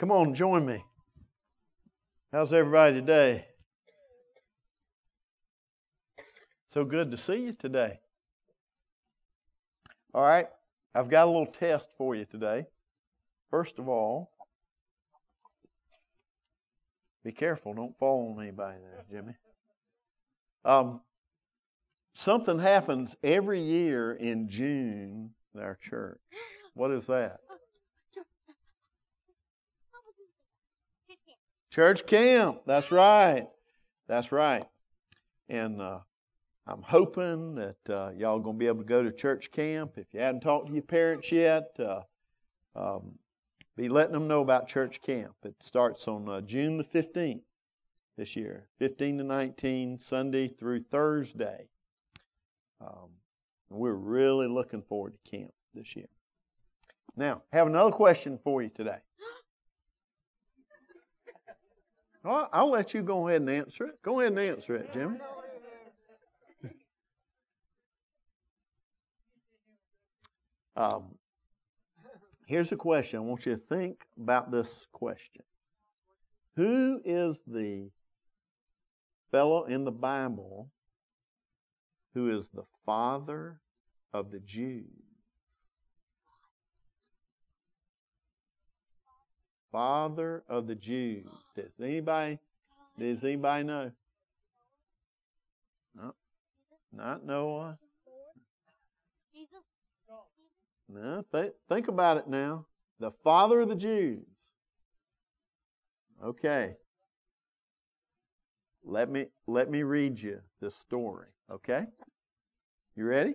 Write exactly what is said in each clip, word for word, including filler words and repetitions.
Come on, join me. How's everybody today? So good to see you today. All right, I've got a little test for you today. First of all, be careful, don't fall on anybody there, Jimmy. Um, something happens every year in June in our church. What is that? Church camp. That's right. That's right. And uh, I'm hoping that uh, y'all going to be able to go to church camp. If you hadn't talked to your parents yet, uh, um, be letting them know about church camp. It starts on uh, June the fifteenth this year, fifteen to nineteen, Sunday through Thursday. Um, we're really looking forward to camp this year. Now, I have another question for you today. Well, I'll let you go ahead and answer it. Go ahead and answer it, Jimmy. Um, here's a question. I want you to think about this question. Who is the fellow in the Bible who is the father of the Jews? Father of the Jews. Does anybody, does anybody know? No, not Noah. No, th- think about it now. The father of the Jews. Okay. Let me let me read you the story. Okay? You ready?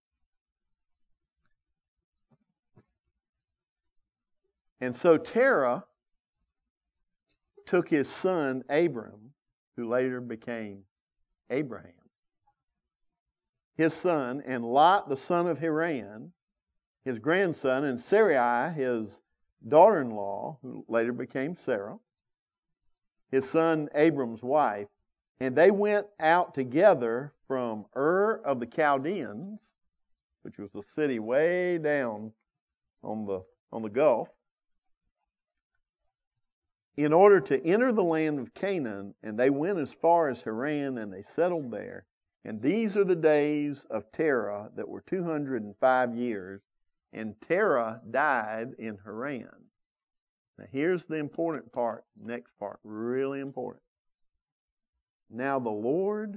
And so Terah took his son Abram, who later became Abraham, his son, and Lot, the son of Haran, his grandson, and Sarai, his daughter-in-law, who later became Sarah, his son Abram's wife, and they went out together from Ur of the Chaldeans, which was a city way down on the on the Gulf, in order to enter the land of Canaan, and they went as far as Haran, and they settled there. And these are the days of Terah that were two hundred five years, and Terah died in Haran. Now here's the important part, next part, really important. Now the Lord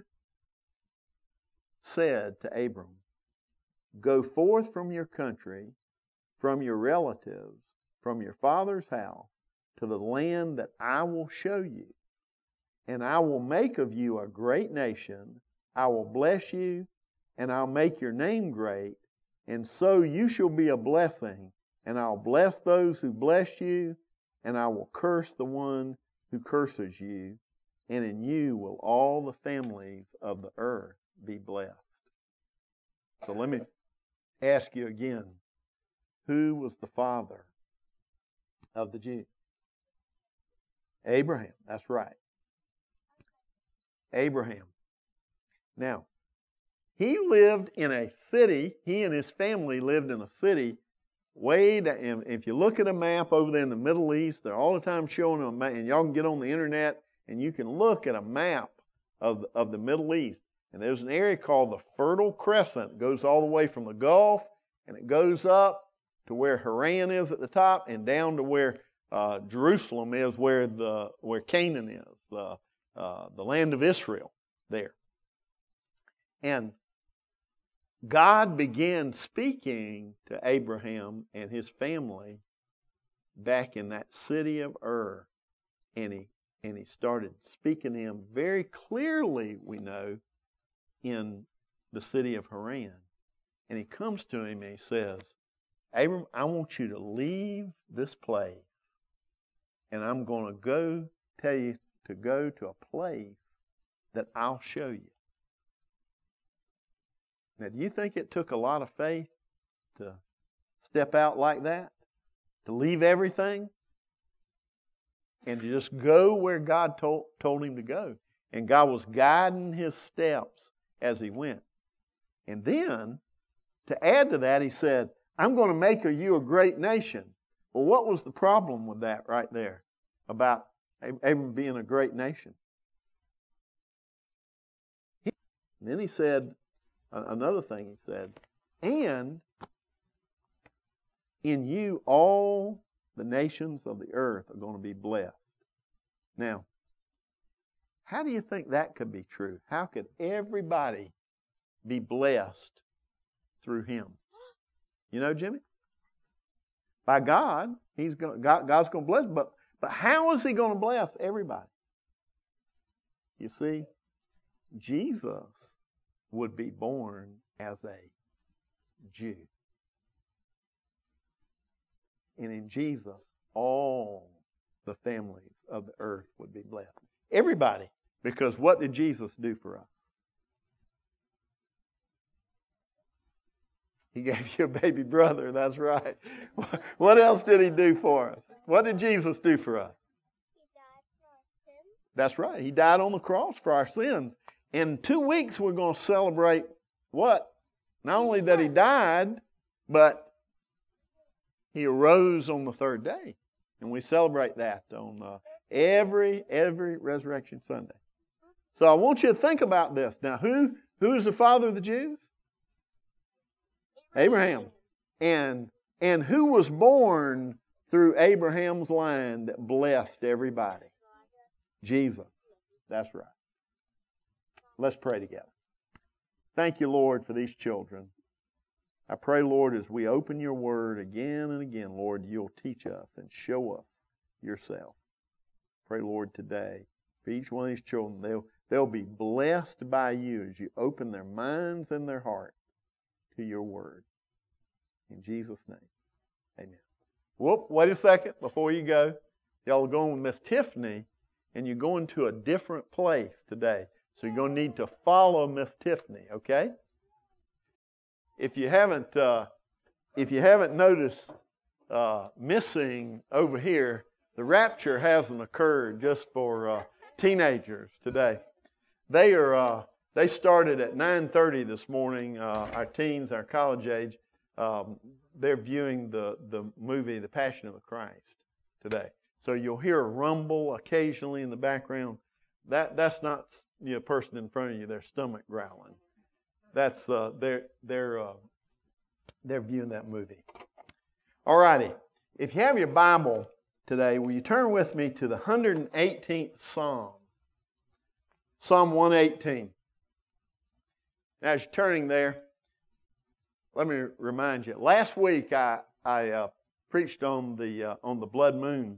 said to Abram, go forth from your country, from your relatives, from your father's house, to the land that I will show you. And I will make of you a great nation. I will bless you, and I'll make your name great. And so you shall be a blessing. And I'll bless those who bless you, and I will curse the one who curses you. And in you will all the families of the earth be blessed. So let me ask you again. Who was the father of the Jews? Abraham, that's right. Abraham. Now, he lived in a city, he and his family lived in a city way down. If you look at a map over there in the Middle East, they're all the time showing a map, and y'all can get on the internet and you can look at a map of, of the Middle East. And there's an area called the Fertile Crescent. It goes all the way from the Gulf, and it goes up to where Haran is at the top, and down to where Uh, Jerusalem is, where the where Canaan is, the uh, the land of Israel there. And God began speaking to Abraham and his family back in that city of Ur, and he and he started speaking to him very clearly, we know, in the city of Haran. And he comes to him and he says, Abram, I want you to leave this place. And I'm going to go tell you to go to a place that I'll show you. Now, do you think it took a lot of faith to step out like that? To leave everything? And to just go where God told, told him to go. And God was guiding his steps as he went. And then, to add to that, he said, I'm going to make of you a great nation. Well, what was the problem with that right there about Abram being a great nation? He, then he said, another thing he said, and in you all the nations of the earth are going to be blessed. Now, how do you think that could be true? How could everybody be blessed through him? You know, Jimmy? By God, he's going, God, God's going to bless, but, but how is he going to bless everybody? You see, Jesus would be born as a Jew. And in Jesus, all the families of the earth would be blessed. Everybody. Because what did Jesus do for us? He gave you a baby brother, that's right. What else did he do for us? What did Jesus do for us? He died for our sins. That's right. He died on the cross for our sins. In two weeks, we're going to celebrate what? Not only that he died, but he arose on the third day. And we celebrate that on uh, every, every Resurrection Sunday. So I want you to think about this. Now, who, who is the father of the Jews? Abraham. And, and who was born through Abraham's line that blessed everybody? Jesus. That's right. Let's pray together. Thank you, Lord, for these children. I pray, Lord, as we open your word again and again, Lord, you'll teach us and show us yourself. Pray, Lord, today, for each one of these children, they'll, they'll be blessed by you as you open their minds and their heart to your word. In Jesus' name, amen. Whoop, wait a second before you go. Y'all are going with Miss Tiffany, and you're going to a different place today. So you're going to need to follow Miss Tiffany, okay? If you haven't, uh, if you haven't noticed uh, missing over here, the rapture hasn't occurred just for uh, teenagers today. They are. Uh, they started at nine thirty this morning. Uh, our teens, our college age, um, they're viewing the the movie The Passion of the Christ today. So you'll hear a rumble occasionally in the background. That that's not you know, a person in front of you. Their stomach growling. That's uh, they're they're uh, they're viewing that movie. All righty. If you have your Bible today, will you turn with me to the one hundred eighteenth Psalm? Psalm one eighteen. As you're turning there, let me remind you. Last week I I uh, preached on the uh, on the blood moons,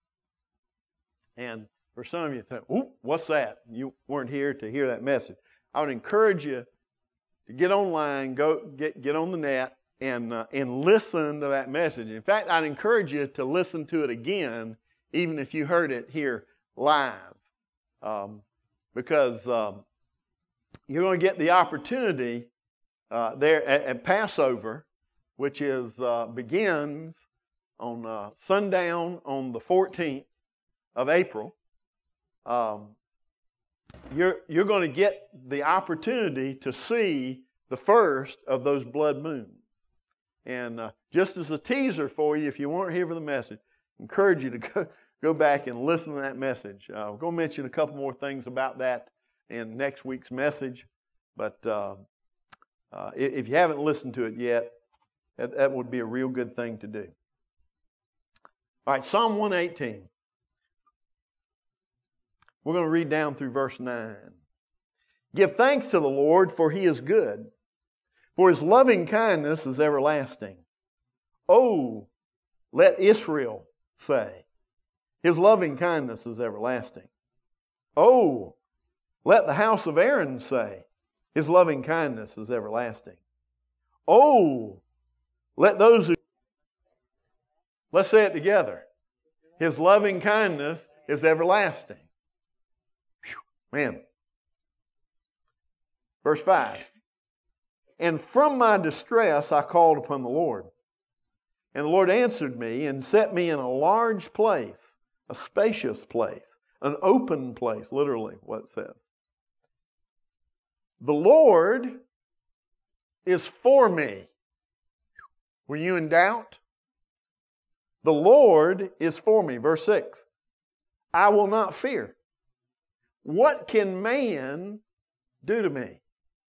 and for some of you think, "Oop, what's that?" You weren't here to hear that message. I would encourage you to get online, go get get on the net, and uh, and listen to that message. In fact, I'd encourage you to listen to it again, even if you heard it here live, um, because um, you're going to get the opportunity uh, there at, at Passover, which is uh, begins on uh, sundown on the fourteenth of April. Um, You're, you're going to get the opportunity to see the first of those blood moons. And uh, just as a teaser for you, if you weren't here for the message, I encourage you to go, go back and listen to that message. Uh, we're going to mention a couple more things about that in next week's message. But uh, uh, if you haven't listened to it yet, that, that would be a real good thing to do. All right, Psalm one eighteen. We're going to read down through verse nine. Give thanks to the Lord, for He is good, for His loving kindness is everlasting. Oh, let Israel say, His loving kindness is everlasting. Oh, let the house of Aaron say, His loving kindness is everlasting. Oh, let those who... Let's say it together. His loving kindness is everlasting. Man. Verse five. And from my distress I called upon the Lord. And the Lord answered me and set me in a large place, a spacious place, an open place, literally what it says. The Lord is for me. Were you in doubt? The Lord is for me. Verse six. I will not fear. What can man do to me?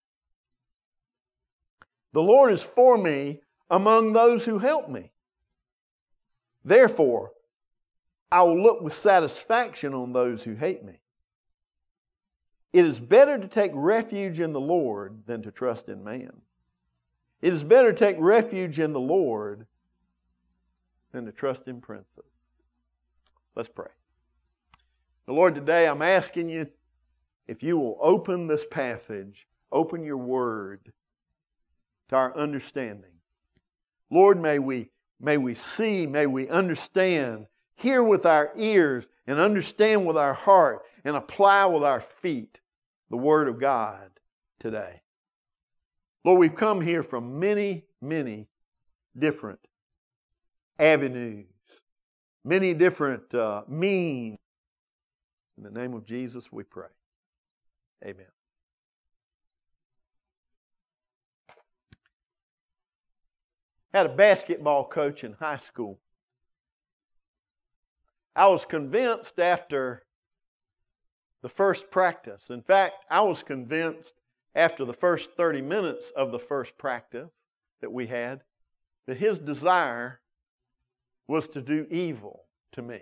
The Lord is for me among those who help me. Therefore, I will look with satisfaction on those who hate me. It is better to take refuge in the Lord than to trust in man. It is better to take refuge in the Lord than to trust in princes. Let's pray. The Lord, today I'm asking you if you will open this passage, open your word to our understanding. Lord, may we, may we see, may we understand, hear with our ears and understand with our heart and apply with our feet the Word of God today. Lord, we've come here from many, many different avenues, many different uh, means. In the name of Jesus we pray. Amen. Had a basketball coach in high school. I was convinced after the first practice. In fact, I was convinced after the first thirty minutes of the first practice that we had that his desire was to do evil to me.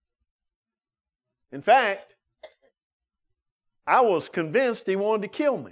In fact, I was convinced he wanted to kill me.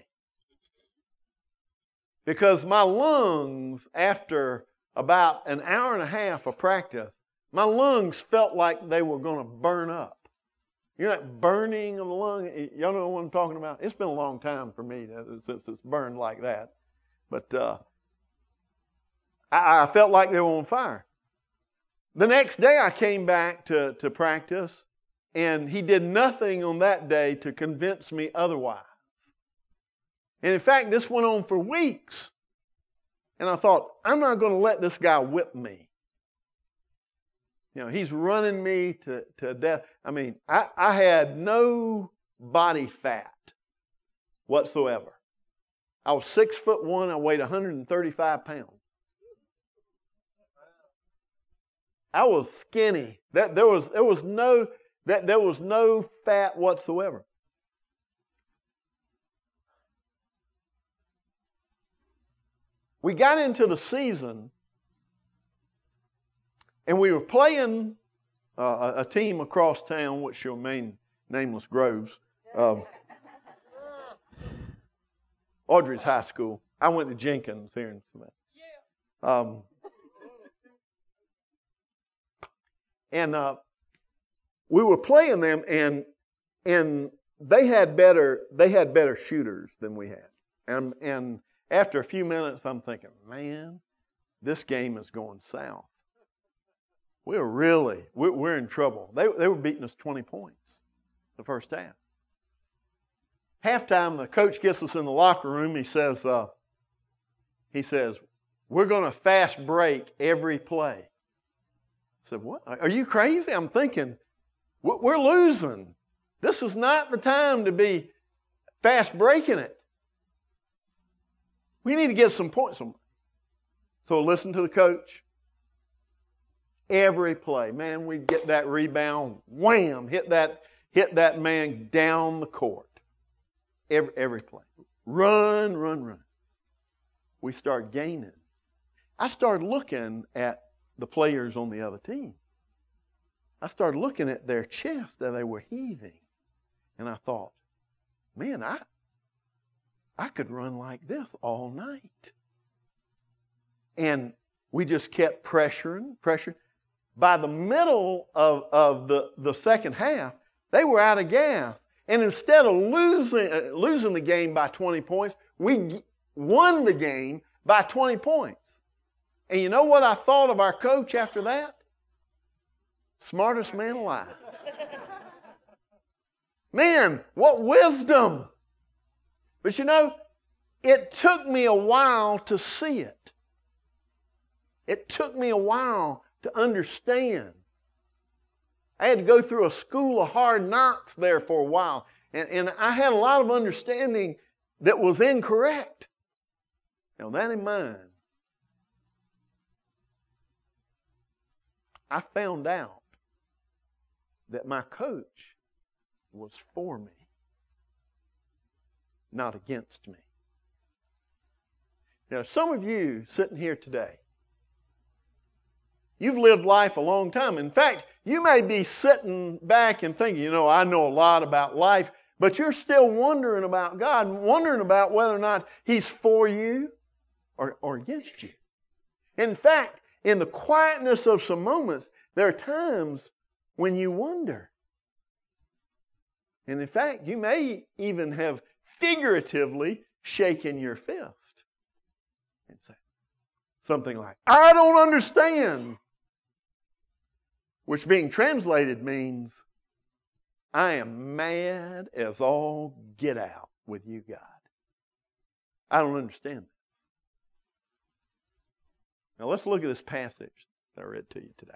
Because my lungs, after about an hour and a half of practice, my lungs felt like they were going to burn up. You know that burning of the lung? Y'all know what I'm talking about? It's been a long time for me since it's burned like that. But uh, I, I felt like they were on fire. The next day I came back to, to practice, and he did nothing on that day to convince me otherwise. And in fact, this went on for weeks. And I thought, I'm not going to let this guy whip me. You know, he's running me to, to death. I mean, I, I had no body fat whatsoever. I was six foot one. I weighed one hundred thirty-five pounds. I was skinny. That there was there was no that there was no fat whatsoever. We got into the season, and we were playing uh, a, a team across town, which shall remain nameless Groves. Um, Audrey's high school. I went to Jenkins here in Savannah. Um, and uh, we were playing them, and and they had better they had better shooters than we had, and and. After a few minutes, I'm thinking, man, this game is going south. We're really, we're, we're in trouble. They, they were beating us twenty points the first half. Halftime, the coach gets us in the locker room. He says, uh, he says, we're going to fast break every play. I said, what? Are you crazy? I'm thinking, we're losing. This is not the time to be fast breaking it. We need to get some points. So listen to the coach. Every play, man, we get that rebound, wham, hit that, hit that man down the court. Every, every play. Run, run, run. We start gaining. I started looking at the players on the other team. I started looking at their chest that they were heaving. And I thought, man, I I could run like this all night. And we just kept pressuring, pressuring. By the middle of, of the, the second half, they were out of gas. And instead of losing, uh, losing the game by twenty points, we g- won the game by twenty points. And you know what I thought of our coach after that? Smartest man alive. Man, what wisdom! But you know, it took me a while to see it. It took me a while to understand. I had to go through a school of hard knocks there for a while. And, and I had a lot of understanding that was incorrect. Now, that in mind, I found out that my coach was for me, not against me. Now, some of you sitting here today, you've lived life a long time. In fact, you may be sitting back and thinking, you know, I know a lot about life, but you're still wondering about God and wondering about whether or not He's for you or, or against you. In fact, in the quietness of some moments, there are times when you wonder. And in fact, you may even have figuratively shaken your fist and say something like, I don't understand. Which being translated means, I am mad as all get out with you, God. I don't understand this. Now let's look at this passage that I read to you today.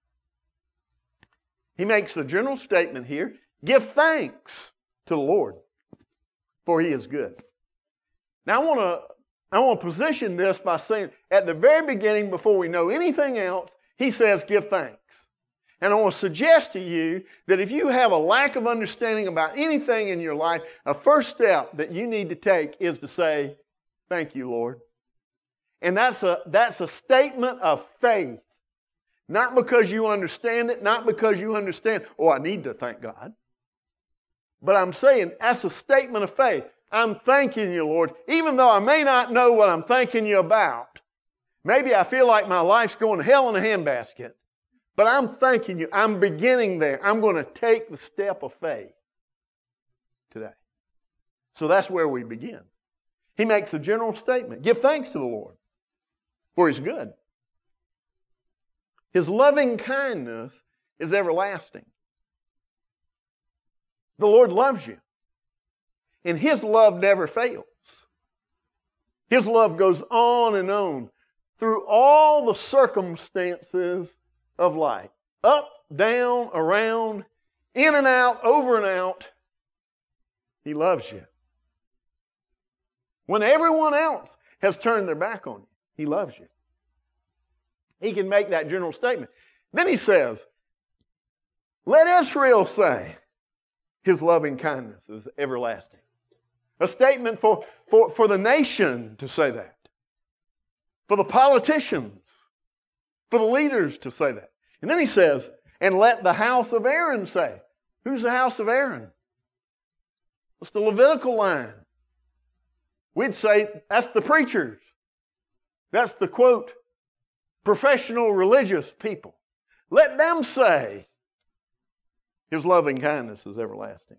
He makes the general statement here, give thanks to the Lord, for He is good. Now I want to I want to position this by saying, at the very beginning, before we know anything else, He says, give thanks. And I want to suggest to you that if you have a lack of understanding about anything in your life, a first step that you need to take is to say, thank you, Lord. And that's a, that's a statement of faith. Not because you understand it, not because you understand, oh, I need to thank God. But I'm saying that's a statement of faith. I'm thanking you, Lord, even though I may not know what I'm thanking you about. Maybe I feel like my life's going to hell in a handbasket. But I'm thanking you. I'm beginning there. I'm going to take the step of faith today. So that's where we begin. He makes a general statement. Give thanks to the Lord, for He's good. His loving kindness is everlasting. The Lord loves you. And His love never fails. His love goes on and on through all the circumstances of life. Up, down, around, in and out, over and out. He loves you. When everyone else has turned their back on you, He loves you. He can make that general statement. Then He says, let Israel say, His loving kindness is everlasting. A statement for, for, for the nation to say that. For the politicians. For the leaders to say that. And then He says, and let the house of Aaron say. Who's the house of Aaron? It's the Levitical line. We'd say that's the preachers. That's the, quote, professional religious people. Let them say, His loving kindness is everlasting.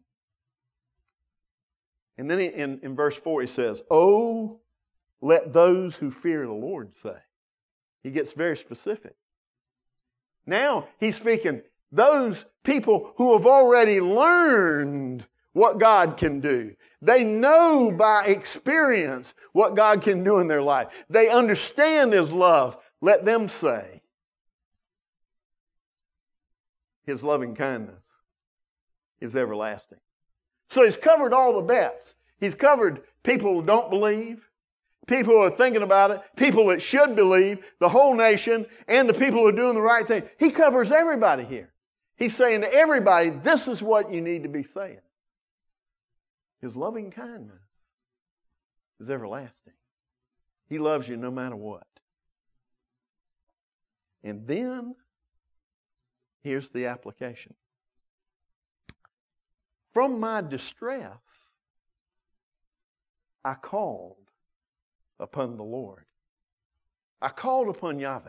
And then in, in verse four He says, oh, let those who fear the Lord say. He gets very specific. Now He's speaking, those people who have already learned what God can do. They know by experience what God can do in their life. They understand His love. Let them say, His loving kindness is everlasting. So He's covered all the bets. He's covered people who don't believe, people who are thinking about it, people that should believe, the whole nation, and the people who are doing the right thing. He covers everybody here. He's saying to everybody, this is what you need to be saying. His loving kindness is everlasting. He loves you no matter what. And then, here's the application. From my distress, I called upon the Lord. I called upon Yahweh.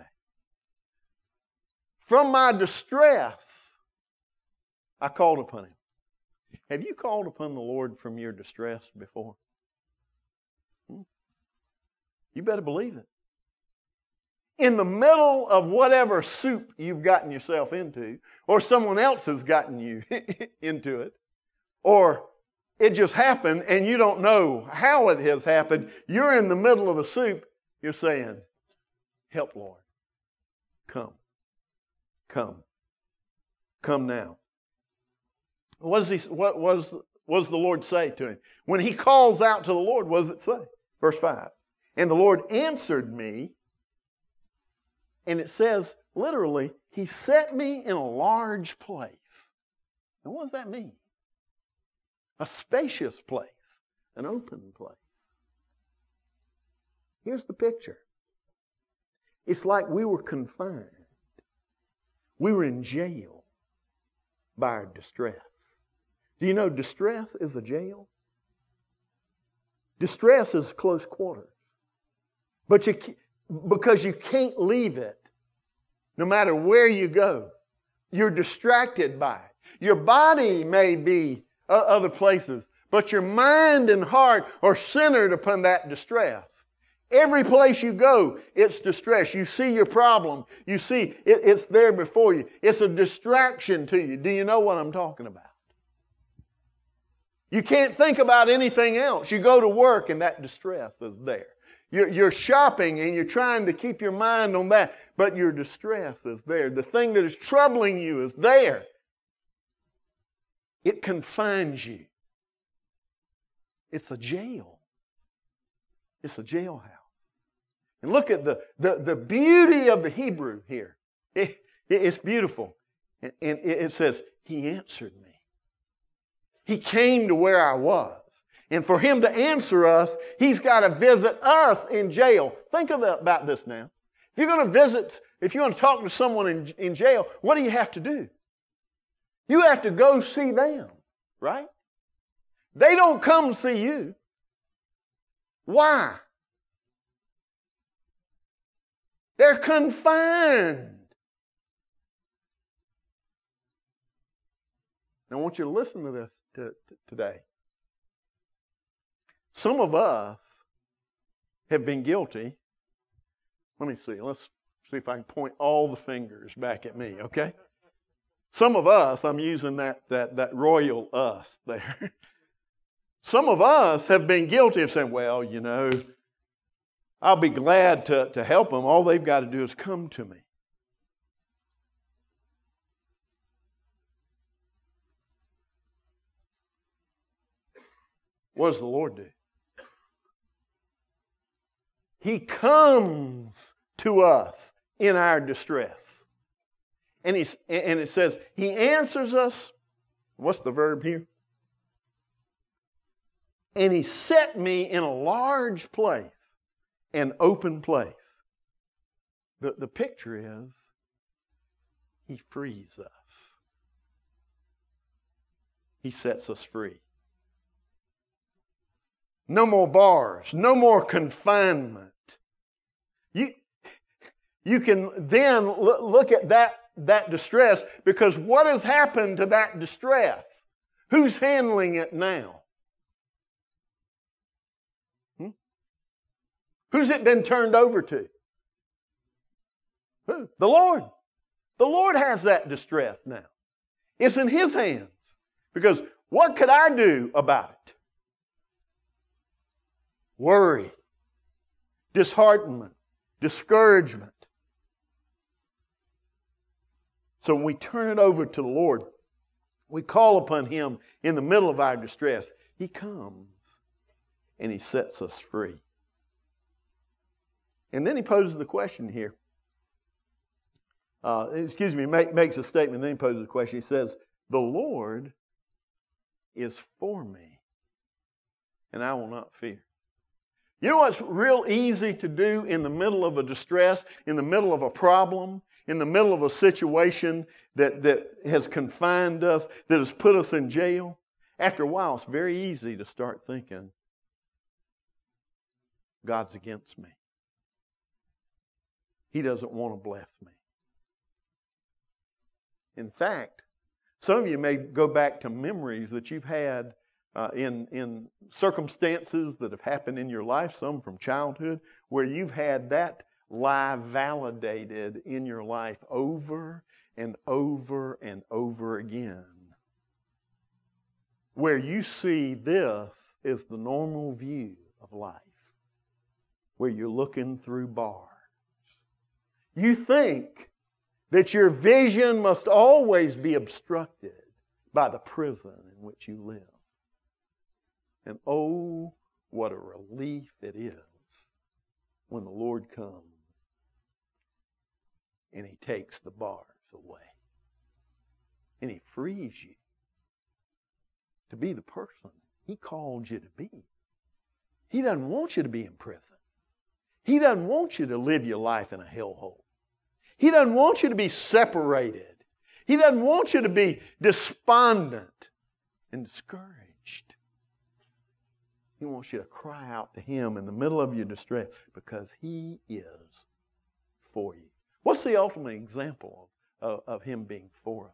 From my distress, I called upon Him. Have you called upon the Lord from your distress before? Hmm? You better believe it. In the middle of whatever soup you've gotten yourself into, or someone else has gotten you into it, or it just happened and you don't know how it has happened, you're in the middle of the soup, you're saying, help, Lord. Come. Come. Come now. What does he? What was what does the Lord say to him? When he calls out to the Lord, what does it say? Verse five. And the Lord answered me, and it says, literally, He set me in a large place. And what does that mean? A spacious place, an open place. Here's the picture. It's like we were confined. We were in jail by our distress. Do you know distress is a jail? Distress is close quarters. But you, because you can't leave it, no matter where you go, you're distracted by it. Your body may be other places, but your mind and heart are centered upon that distress. Every place you go, it's distress. You see your problem. You see it, it's there before you. It's a distraction to you. Do you know what I'm talking about? You can't think about anything else. You go to work and that distress is there. You're, you're shopping and you're trying to keep your mind on that, but your distress is there. The thing that is troubling you is there. It confines you. It's a jail. It's a jailhouse. And look at the, the, the beauty of the Hebrew here. It, it, it's beautiful. And, and it, it says, He answered me. He came to where I was. And for Him to answer us, He's got to visit us in jail. Think of that, about this now. If you're going to visit, if you're going to talk to someone in, in jail, what do you have to do? You have to go see them, right? They don't come see you. Why? They're confined. Now, I want you to listen to this to, to, today. Some of us have been guilty. Let me see. Let's see if I can point all the fingers back at me, okay? Some of us, I'm using that, that, that royal us there. Some of us have been guilty of saying, well, you know, I'll be glad to, to help them. All they've got to do is come to me. What does the Lord do? He comes to us in our distress. And, he's, and it says, He answers us. What's the verb here? And He set me in a large place, an open place. The, the picture is, He frees us. He sets us free. No more bars, no more confinement. You, you can then look at that, that distress, because what has happened to that distress? Who's handling it now? Hmm? Who's it been turned over to? Who? The Lord. The Lord has that distress now. It's in His hands. Because what could I do about it? Worry, disheartenment, discouragement. So when we turn it over to the Lord, we call upon Him in the middle of our distress. He comes and He sets us free. And then He poses the question here. Uh, excuse me, make, makes a statement, then He poses a question. He says, the Lord is for me, and I will not fear. You know what's real easy to do in the middle of a distress, in the middle of a problem, in the middle of a situation that, that has confined us, that has put us in jail? After a while, it's very easy to start thinking, God's against me. He doesn't want to bless me. In fact, some of you may go back to memories that you've had Uh, in, in circumstances that have happened in your life, some from childhood, where you've had that lie validated in your life over and over and over again. Where you see this as the normal view of life, where you're looking through bars. You think that your vision must always be obstructed by the prison in which you live. And oh, what a relief it is when the Lord comes and He takes the bars away. And He frees you to be the person He called you to be. He doesn't want you to be in prison. He doesn't want you to live your life in a hellhole. He doesn't want you to be separated. He doesn't want you to be despondent and discouraged. He wants you to cry out to Him in the middle of your distress because He is for you. What's the ultimate example of, of Him being for us?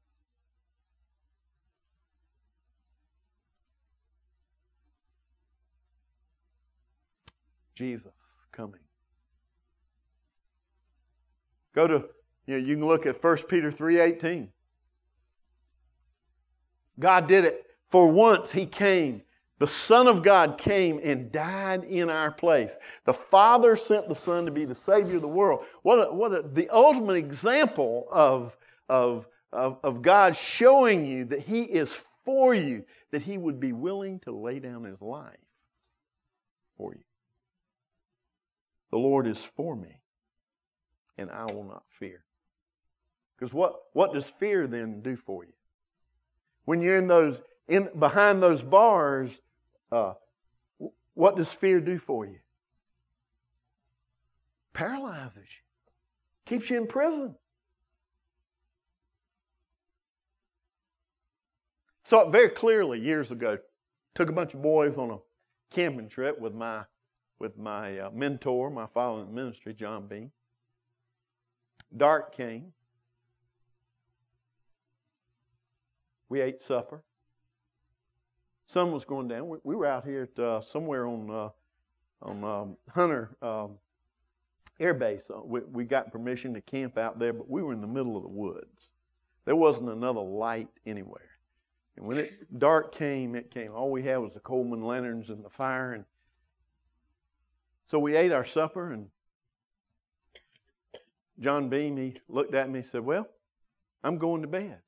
Jesus coming. Go to, you know, you can look at First Peter three eighteen. God did it. For once He came. The Son of God came and died in our place. The Father sent the Son to be the Savior of the world. What a, what a, the ultimate example of, of, of, of God showing you that He is for you, that He would be willing to lay down His life for you. The Lord is for me, and I will not fear. Because what, what does fear then do for you? When you're in those in behind those bars, uh, what does fear do for you? Paralyzes you. Keeps you in prison. Saw it very clearly years ago. Took a bunch of boys on a camping trip with my with my uh, mentor, my father in the ministry, John Bean. Dark came. We ate supper. Sun was going down. We, we were out here at uh, somewhere on uh, on um, Hunter um, Air Base. Uh, we, we got permission to camp out there, but we were in the middle of the woods. There wasn't another light anywhere. And when it dark came, it came. All we had was the Coleman lanterns and the fire. And so we ate our supper, and John Beam, he looked at me and said, well, I'm going to bed.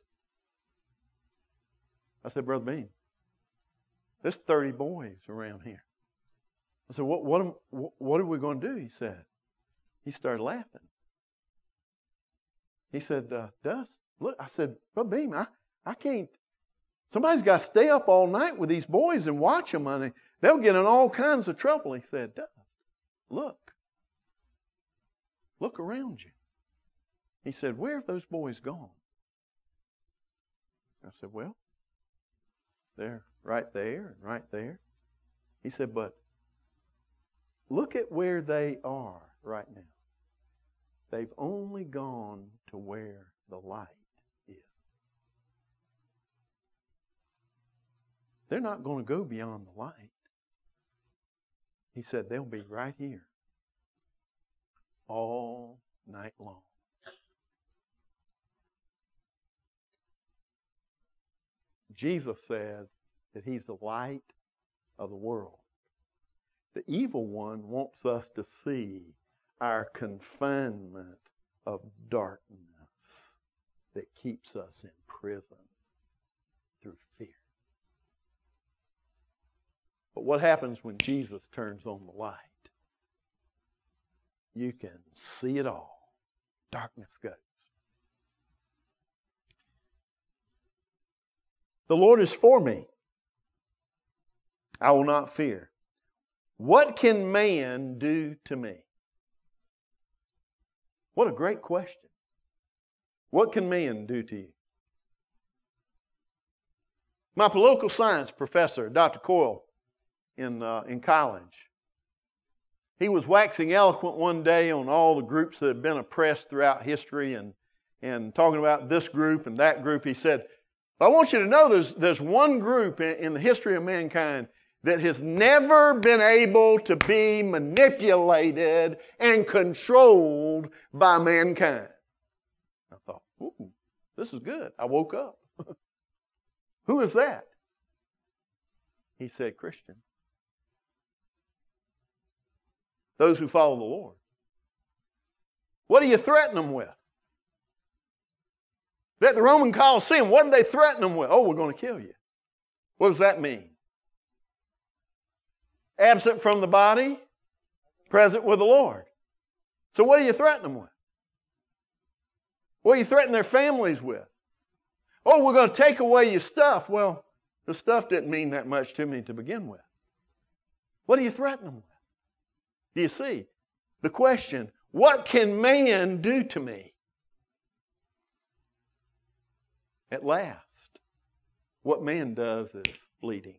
I said, Brother Beam, there's thirty boys around here. I said, what, what, am, what are we going to do? He said. He started laughing. He said, uh, Dust, look, I said, Brother Beam, I, I can't. Somebody's got to stay up all night with these boys and watch them. I mean, they'll get in all kinds of trouble. He said, Dust, look. Look around you. He said, where have those boys gone? I said, well, they're right there and right there. He said, but look at where they are right now. They've only gone to where the light is. They're not going to go beyond the light. He said, they'll be right here all night long. Jesus said that He's the light of the world. The evil one wants us to see our confinement of darkness that keeps us in prison through fear. But what happens when Jesus turns on the light? You can see it all. Darkness goes. The Lord is for me. I will not fear. What can man do to me? What a great question. What can man do to you? My political science professor, Doctor Coyle, in, uh, in college, he was waxing eloquent one day on all the groups that had been oppressed throughout history and, and talking about this group and that group. He said, I want you to know there's, there's one group in, in the history of mankind that has never been able to be manipulated and controlled by mankind. I thought, ooh, this is good. I woke up. Who is that? He said, Christian. Those who follow the Lord. What do you threaten them with? At the Roman Colosseum, what did they threaten them with? Oh, we're going to kill you. What does that mean? Absent from the body, present with the Lord. So what do you threaten them with? What do you threaten their families with? Oh, we're going to take away your stuff. Well, the stuff didn't mean that much to me to begin with. What do you threaten them with? Do you see? The question, what can man do to me? At last, what man does is fleeting.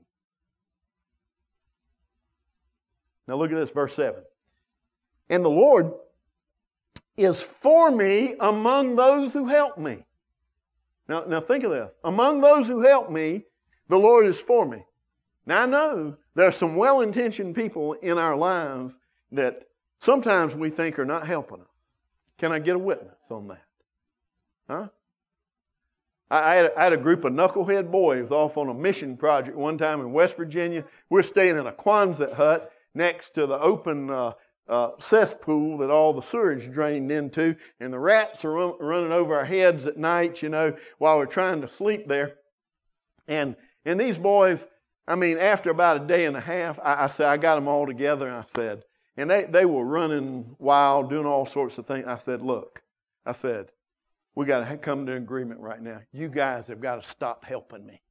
Now look at this, verse seven. And the Lord is for me among those who help me. Now, now think of this. Among those who help me, the Lord is for me. Now I know there are some well-intentioned people in our lives that sometimes we think are not helping us. Can I get a witness on that? Huh? I had, I had a group of knucklehead boys off on a mission project one time in West Virginia. We're staying in a Quonset hut next to the open uh, uh, cesspool that all the sewage drained into, and the rats are run, running over our heads at night, you know, while we're trying to sleep there. And and these boys, I mean, after about a day and a half, I, I said, I got them all together, and I said, and they, they were running wild, doing all sorts of things. I said, look, I said, we got to come to an agreement right now. You guys have got to stop helping me.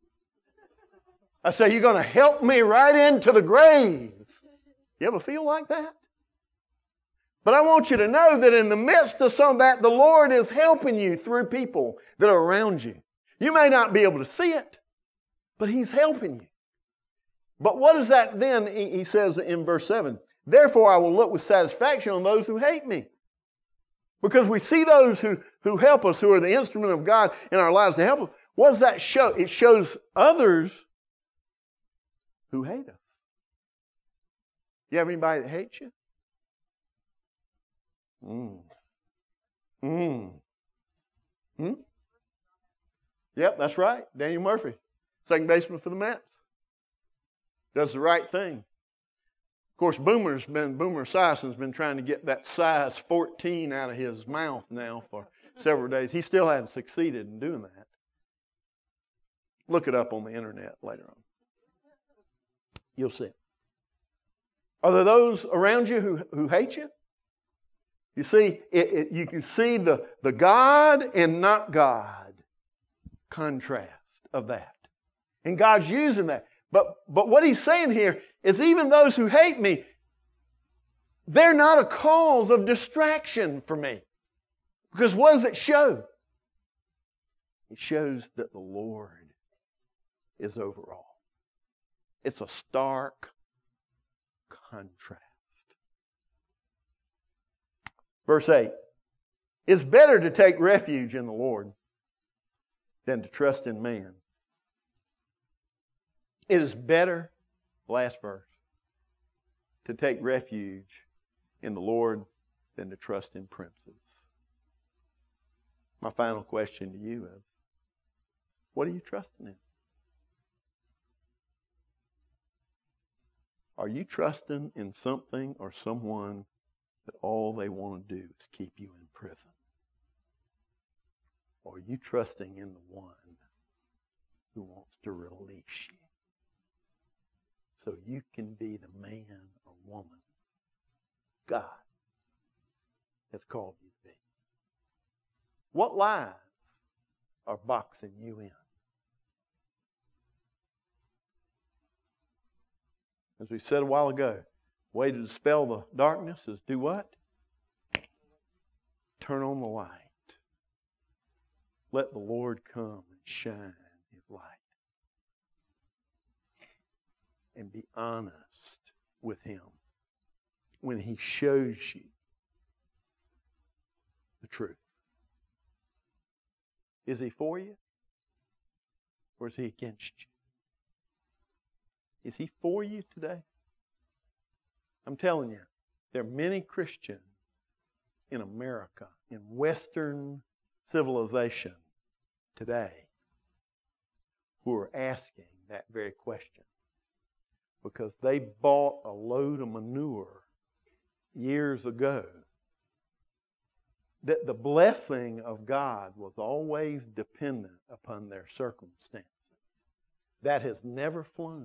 I say, you're going to help me right into the grave. You ever feel like that? But I want you to know that in the midst of some of that, the Lord is helping you through people that are around you. You may not be able to see it, but He's helping you. But what is that then? He says in verse seven, therefore I will look with satisfaction on those who hate me. Because we see those who, who help us, who are the instrument of God in our lives to help us. What does that show? It shows others who hate us. You have anybody that hates you? Mm. Mm. Hmm? Yep, that's right. Daniel Murphy, second baseman for the Mets. Does the right thing. Of course, Boomer's been, Boomer Esiason's been trying to get that size fourteen out of his mouth now for several days. He still hasn't succeeded in doing that. Look it up on the internet later on. You'll see. Are there those around you who, who hate you? You see, it, it, you can see the, the God and not God contrast of that. And God's using that. But, but what He's saying here is even those who hate me, they're not a cause of distraction for me. Because what does it show? It shows that the Lord is over all. It's a stark contrast. Verse eight. It's better to take refuge in the Lord than to trust in man. It is better, last verse, to take refuge in the Lord than to trust in princes. My final question to you is, what are you trusting in? Are you trusting in something or someone that all they want to do is keep you in prison? Or are you trusting in the one who wants to release you so you can be the man or woman God has called you to be? What lies are boxing you in? As we said a while ago, the way to dispel the darkness is do what? Turn on the light. Let the Lord come and shine His light. And be honest with Him when He shows you the truth. Is He for you? Or is He against you? Is He for you today? I'm telling you, there are many Christians in America, in Western civilization today, who are asking that very question because they bought a load of manure years ago that the blessing of God was always dependent upon their circumstances. That has never flown.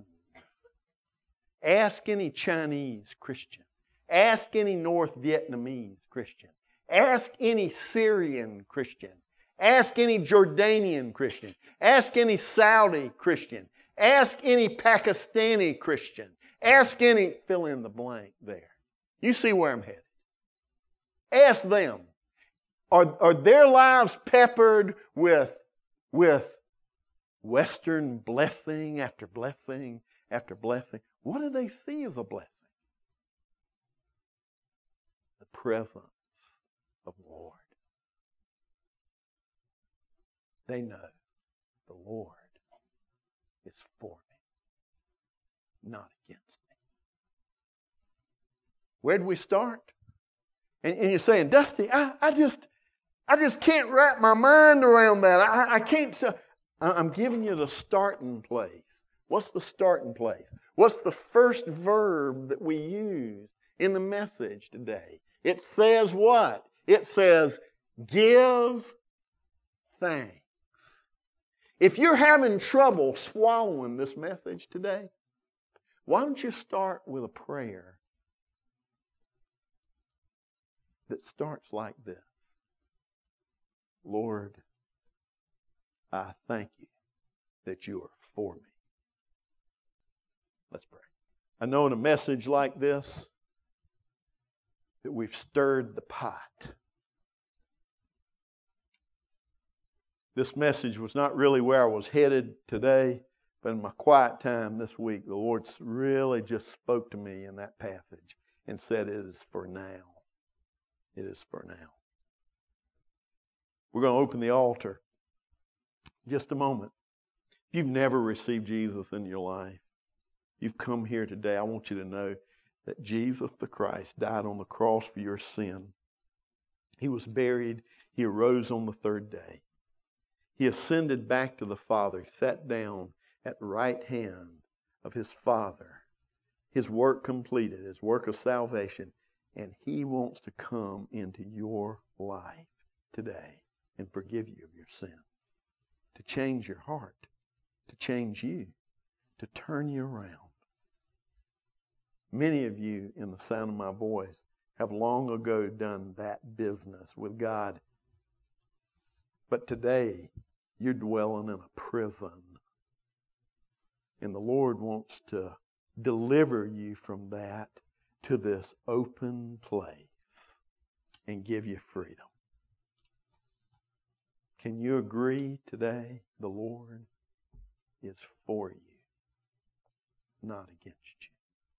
Ask any Chinese Christian. Ask any North Vietnamese Christian. Ask any Syrian Christian. Ask any Jordanian Christian. Ask any Saudi Christian. Ask any Pakistani Christian. Ask any, fill in the blank there. You see where I'm headed. Ask them. Are, are their lives peppered with, with Western blessing after blessing after blessing? What do they see as a blessing? The presence of the Lord. They know the Lord is for me, not against me. Where do we start? And, and you're saying, Dusty, I, I just I just can't wrap my mind around that. I, I can't. I'm giving you the starting place. What's the starting place? What's the first verb that we use in the message today? It says what? It says, give thanks. If you're having trouble swallowing this message today, why don't you start with a prayer that starts like this? Lord, I thank you that you are for me. Let's pray. I know in a message like this that we've stirred the pot. This message was not really where I was headed today, but in my quiet time this week, the Lord really just spoke to me in that passage and said, it is for now. It is for now. We're going to open the altar in just a moment. If you've never received Jesus in your life, you've come here today, I want you to know that Jesus the Christ died on the cross for your sin. He was buried. He arose on the third day. He ascended back to the Father, sat down at the right hand of his Father. His work completed, his work of salvation, and he wants to come into your life today and forgive you of your sin, to change your heart, to change you, to turn you around. Many of you, in the sound of my voice, have long ago done that business with God. But today, you're dwelling in a prison. And the Lord wants to deliver you from that to this open place and give you freedom. Can you agree today the Lord is for you, not against you?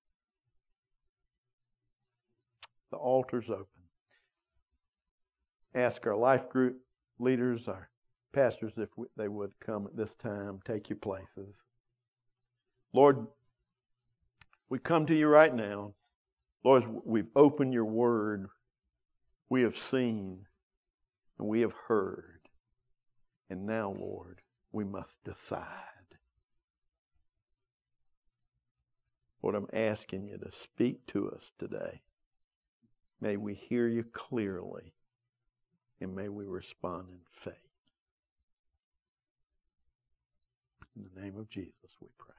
The altar's open. Ask our life group leaders, our pastors, if they would come at this time, take your places. Lord, we come to you right now. Lord, we've opened your word. We have seen and we have heard. And now, Lord, we must decide. Lord, I'm asking you to speak to us today. May we hear you clearly, and may we respond in faith. In the name of Jesus, we pray.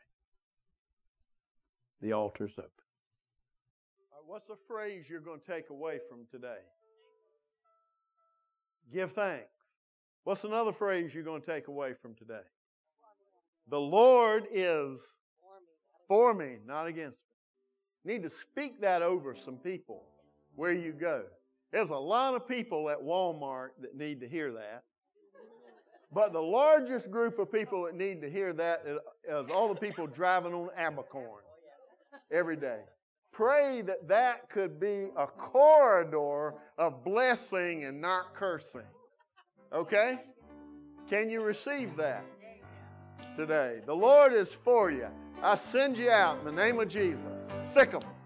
The altar's open. All right, what's the phrase you're going to take away from today? Give thanks. What's another phrase you're going to take away from today? The Lord is for me, not against me. You need to speak that over some people where you go. There's a lot of people at Walmart that need to hear that. But the largest group of people that need to hear that is all the people driving on Abercorn every day. Pray that that could be a corridor of blessing and not cursing. Okay? Can you receive that today? The Lord is for you. I send you out in the name of Jesus. Sick 'em.